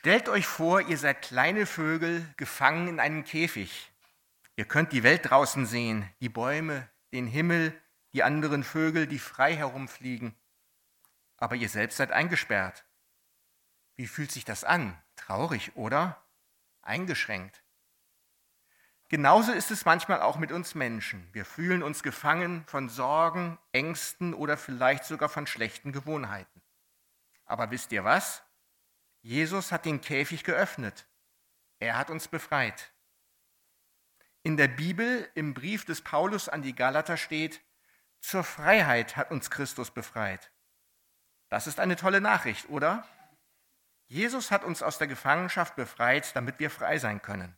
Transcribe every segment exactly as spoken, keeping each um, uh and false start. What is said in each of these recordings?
Stellt euch vor, ihr seid kleine Vögel, gefangen in einem Käfig. Ihr könnt die Welt draußen sehen, die Bäume, den Himmel, die anderen Vögel, die frei herumfliegen. Aber ihr selbst seid eingesperrt. Wie fühlt sich das an? Traurig, oder? Eingeschränkt. Genauso ist es manchmal auch mit uns Menschen. Wir fühlen uns gefangen von Sorgen, Ängsten oder vielleicht sogar von schlechten Gewohnheiten. Aber wisst ihr was? Jesus hat den Käfig geöffnet. Er hat uns befreit. In der Bibel, im Brief des Paulus an die Galater steht, zur Freiheit hat uns Christus befreit. Das ist eine tolle Nachricht, oder? Jesus hat uns aus der Gefangenschaft befreit, damit wir frei sein können.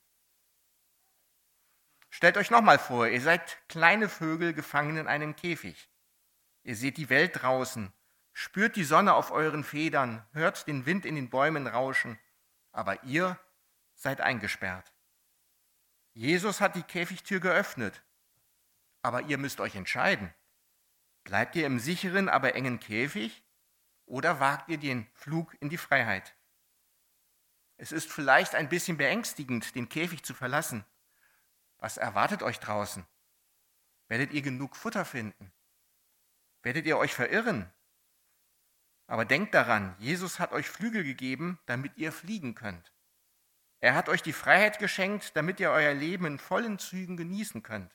Stellt euch nochmal vor, ihr seid kleine Vögel gefangen in einem Käfig. Ihr seht die Welt draußen, spürt die Sonne auf euren Federn, hört den Wind in den Bäumen rauschen, aber ihr seid eingesperrt. Jesus hat die Käfigtür geöffnet, aber ihr müsst euch entscheiden. Bleibt ihr im sicheren, aber engen Käfig oder wagt ihr den Flug in die Freiheit? Es ist vielleicht ein bisschen beängstigend, den Käfig zu verlassen. Was erwartet euch draußen? Werdet ihr genug Futter finden? Werdet ihr euch verirren? Aber denkt daran, Jesus hat euch Flügel gegeben, damit ihr fliegen könnt. Er hat euch die Freiheit geschenkt, damit ihr euer Leben in vollen Zügen genießen könnt.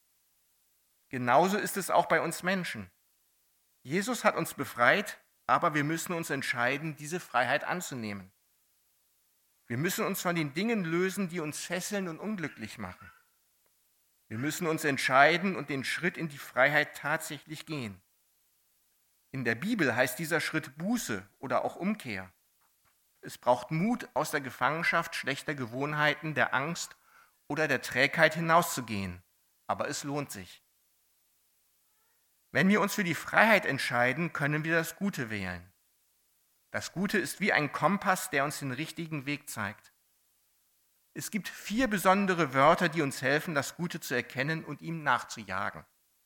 Genauso ist es auch bei uns Menschen. Jesus hat uns befreit, aber wir müssen uns entscheiden, diese Freiheit anzunehmen. Wir müssen uns von den Dingen lösen, die uns fesseln und unglücklich machen. Wir müssen uns entscheiden und den Schritt in die Freiheit tatsächlich gehen. In der Bibel heißt dieser Schritt Buße oder auch Umkehr. Es braucht Mut, aus der Gefangenschaft schlechter Gewohnheiten, der Angst oder der Trägheit hinauszugehen. Aber es lohnt sich. Wenn wir uns für die Freiheit entscheiden, können wir das Gute wählen. Das Gute ist wie ein Kompass, der uns den richtigen Weg zeigt. Es gibt vier besondere Wörter, die uns helfen, das Gute zu erkennen und ihm nachzujagen.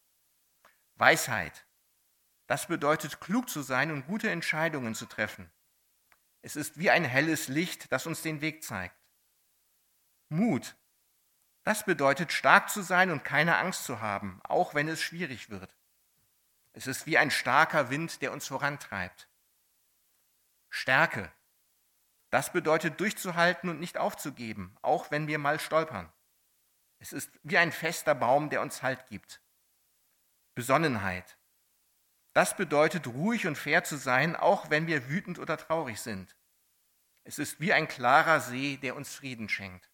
Weisheit. Das bedeutet, klug zu sein und gute Entscheidungen zu treffen. Es ist wie ein helles Licht, das uns den Weg zeigt. Mut. Das bedeutet, stark zu sein und keine Angst zu haben, auch wenn es schwierig wird. Es ist wie ein starker Wind, der uns vorantreibt. Stärke. Das bedeutet, durchzuhalten und nicht aufzugeben, auch wenn wir mal stolpern. Es ist wie ein fester Baum, der uns Halt gibt. Besonnenheit. Das bedeutet, ruhig und fair zu sein, auch wenn wir wütend oder traurig sind. Es ist wie ein klarer See, der uns Frieden schenkt.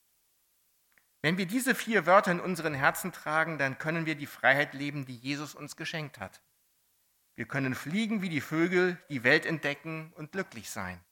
Wenn wir diese vier Wörter in unseren Herzen tragen, dann können wir die Freiheit leben, die Jesus uns geschenkt hat. Wir können fliegen wie die Vögel, die Welt entdecken und glücklich sein.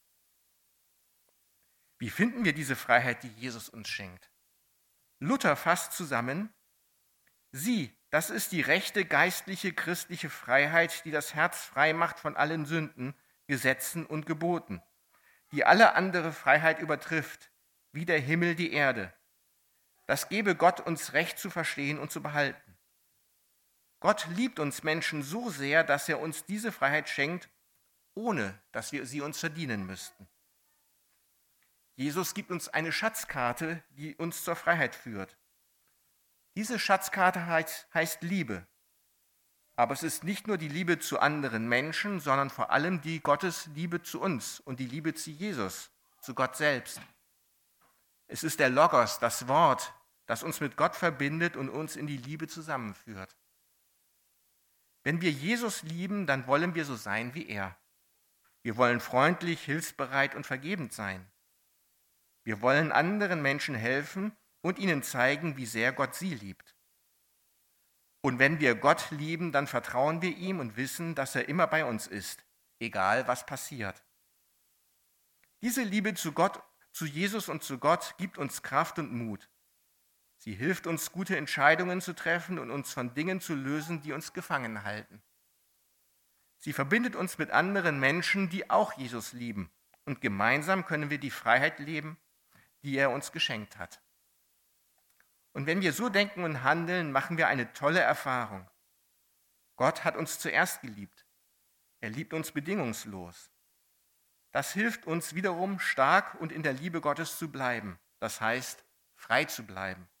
Wie finden wir diese Freiheit, die Jesus uns schenkt? Luther fasst zusammen: Sie, das ist die rechte geistliche christliche Freiheit, die das Herz frei macht von allen Sünden, Gesetzen und Geboten, die alle andere Freiheit übertrifft, wie der Himmel die Erde. Das gebe Gott uns Recht zu verstehen und zu behalten. Gott liebt uns Menschen so sehr, dass er uns diese Freiheit schenkt, ohne dass wir sie uns verdienen müssten. Jesus gibt uns eine Schatzkarte, die uns zur Freiheit führt. Diese Schatzkarte heißt, heißt Liebe. Aber es ist nicht nur die Liebe zu anderen Menschen, sondern vor allem die Gottes Liebe zu uns und die Liebe zu Jesus, zu Gott selbst. Es ist der Logos, das Wort, das uns mit Gott verbindet und uns in die Liebe zusammenführt. Wenn wir Jesus lieben, dann wollen wir so sein wie er. Wir wollen freundlich, hilfsbereit und vergebend sein. Wir wollen anderen Menschen helfen und ihnen zeigen, wie sehr Gott sie liebt. Und wenn wir Gott lieben, dann vertrauen wir ihm und wissen, dass er immer bei uns ist, egal was passiert. Diese Liebe zu Gott, zu Jesus und zu Gott gibt uns Kraft und Mut. Sie hilft uns, gute Entscheidungen zu treffen und uns von Dingen zu lösen, die uns gefangen halten. Sie verbindet uns mit anderen Menschen, die auch Jesus lieben. Und gemeinsam können wir die Freiheit leben, die er uns geschenkt hat. Und wenn wir so denken und handeln, machen wir eine tolle Erfahrung. Gott hat uns zuerst geliebt. Er liebt uns bedingungslos. Das hilft uns wiederum, stark und in der Liebe Gottes zu bleiben. Das heißt, frei zu bleiben.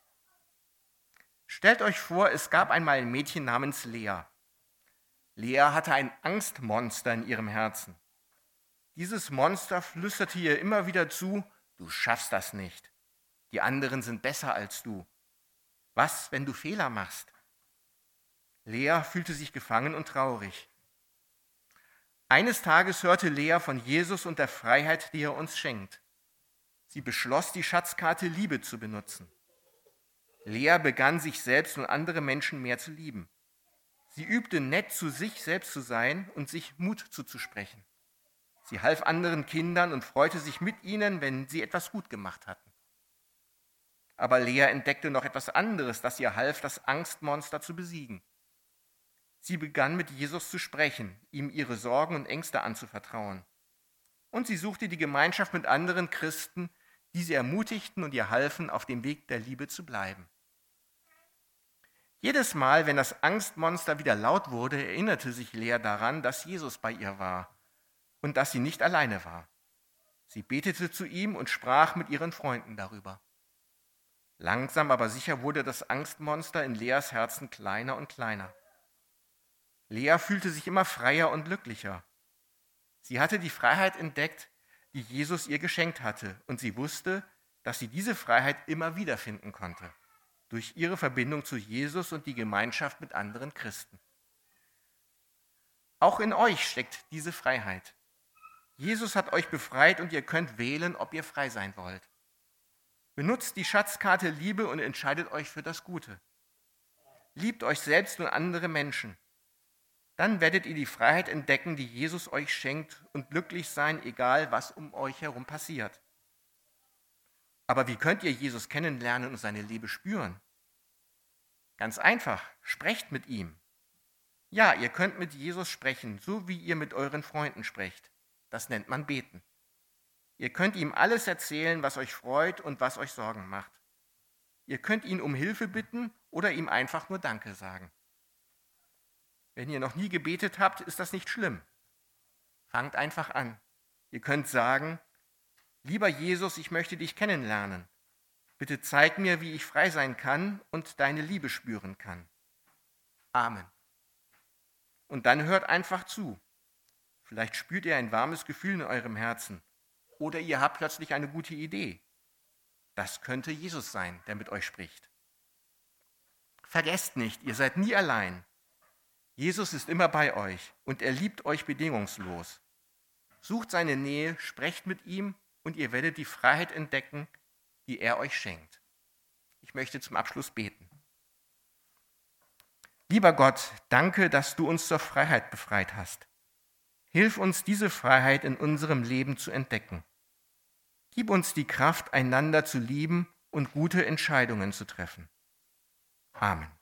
Stellt euch vor, es gab einmal ein Mädchen namens Lea. Lea hatte ein Angstmonster in ihrem Herzen. Dieses Monster flüsterte ihr immer wieder zu: Du schaffst das nicht. Die anderen sind besser als du. Was, wenn du Fehler machst? Lea fühlte sich gefangen und traurig. Eines Tages hörte Lea von Jesus und der Freiheit, die er uns schenkt. Sie beschloss, die Schatzkarte Liebe zu benutzen. Lea begann, sich selbst und andere Menschen mehr zu lieben. Sie übte nett zu sich selbst zu sein und sich Mut zuzusprechen. Sie half anderen Kindern und freute sich mit ihnen, wenn sie etwas gut gemacht hatten. Aber Lea entdeckte noch etwas anderes, das ihr half, das Angstmonster zu besiegen. Sie begann mit Jesus zu sprechen, ihm ihre Sorgen und Ängste anzuvertrauen. Und sie suchte die Gemeinschaft mit anderen Christen, die sie ermutigten und ihr halfen, auf dem Weg der Liebe zu bleiben. Jedes Mal, wenn das Angstmonster wieder laut wurde, erinnerte sich Lea daran, dass Jesus bei ihr war und dass sie nicht alleine war. Sie betete zu ihm und sprach mit ihren Freunden darüber. Langsam aber sicher wurde das Angstmonster in Leas Herzen kleiner und kleiner. Lea fühlte sich immer freier und glücklicher. Sie hatte die Freiheit entdeckt, die Jesus ihr geschenkt hatte, und sie wusste, dass sie diese Freiheit immer wieder finden konnte, durch ihre Verbindung zu Jesus und die Gemeinschaft mit anderen Christen. Auch in euch steckt diese Freiheit. Jesus hat euch befreit und ihr könnt wählen, ob ihr frei sein wollt. Benutzt die Schatzkarte Liebe und entscheidet euch für das Gute. Liebt euch selbst und andere Menschen. Dann werdet ihr die Freiheit entdecken, die Jesus euch schenkt, und glücklich sein, egal was um euch herum passiert. Aber wie könnt ihr Jesus kennenlernen und seine Liebe spüren? Ganz einfach, sprecht mit ihm. Ja, ihr könnt mit Jesus sprechen, so wie ihr mit euren Freunden sprecht. Das nennt man Beten. Ihr könnt ihm alles erzählen, was euch freut und was euch Sorgen macht. Ihr könnt ihn um Hilfe bitten oder ihm einfach nur Danke sagen. Wenn ihr noch nie gebetet habt, ist das nicht schlimm. Fangt einfach an. Ihr könnt sagen: Lieber Jesus, ich möchte dich kennenlernen. Bitte zeig mir, wie ich frei sein kann und deine Liebe spüren kann. Amen. Und dann hört einfach zu. Vielleicht spürt ihr ein warmes Gefühl in eurem Herzen. Oder ihr habt plötzlich eine gute Idee. Das könnte Jesus sein, der mit euch spricht. Vergesst nicht, ihr seid nie allein. Jesus ist immer bei euch und er liebt euch bedingungslos. Sucht seine Nähe, sprecht mit ihm und ihr werdet die Freiheit entdecken, die er euch schenkt. Ich möchte zum Abschluss beten. Lieber Gott, danke, dass du uns zur Freiheit befreit hast. Hilf uns, diese Freiheit in unserem Leben zu entdecken. Gib uns die Kraft, einander zu lieben und gute Entscheidungen zu treffen. Amen.